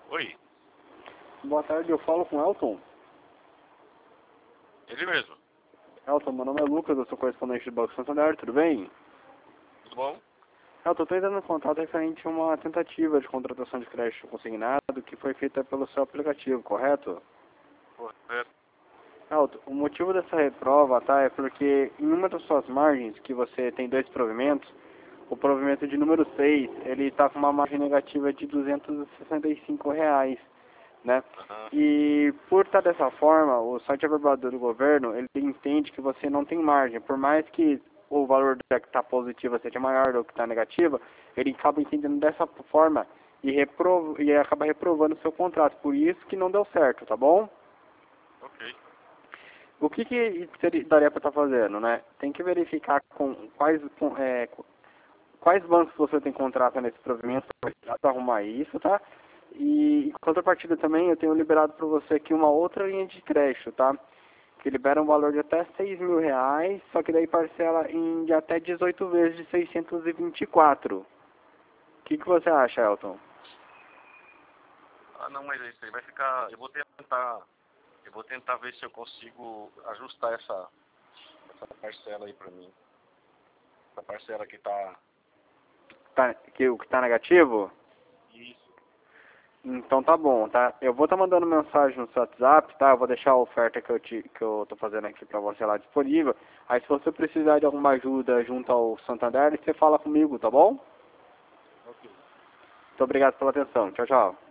Oi, Boa tarde, eu falo com o Elton. ele mesmo. Elton, meu nome é Lucas, eu sou correspondente do Banco Santander, tudo bem? Tudo bom? Elton, estou entrando em contato referente a uma tentativa de contratação de crédito consignado que foi feita pelo seu aplicativo, correto? Correto. Elton, o motivo dessa reprova, tá, é porque em uma das suas margens, que você tem dois provimentos, o provimento de número 6, ele está com uma margem negativa de R$ 265, né? Aham. E por estar dessa forma, o site avaliador do governo, ele entende que você não tem margem, por mais que o valor que está positiva seja maior do que está negativa, ele acaba entendendo dessa forma e acaba reprovando o seu contrato, por isso que não deu certo, tá bom? Ok. O que daria para estar fazendo, né? Tem que verificar quais bancos você tem contrato nesse provimento para arrumar isso, tá? E em contrapartida também eu tenho liberado para você aqui uma outra linha de crédito, tá? Que libera um valor de até R$ 6.000, só que daí parcela em de até 18 vezes de 624. O que você acha, Elton? Ah, não, mas é isso aí vai ficar. Eu vou tentar ver se eu consigo ajustar essa parcela aí pra mim. Essa parcela que tá. O que está negativo? Isso. Então tá bom, tá? Eu vou estar mandando mensagem no seu WhatsApp, tá? Eu vou deixar a oferta que eu tô fazendo aqui para você lá disponível. Aí se você precisar de alguma ajuda junto ao Santander, você fala comigo, tá bom? Ok. Muito obrigado pela atenção. Tchau, tchau.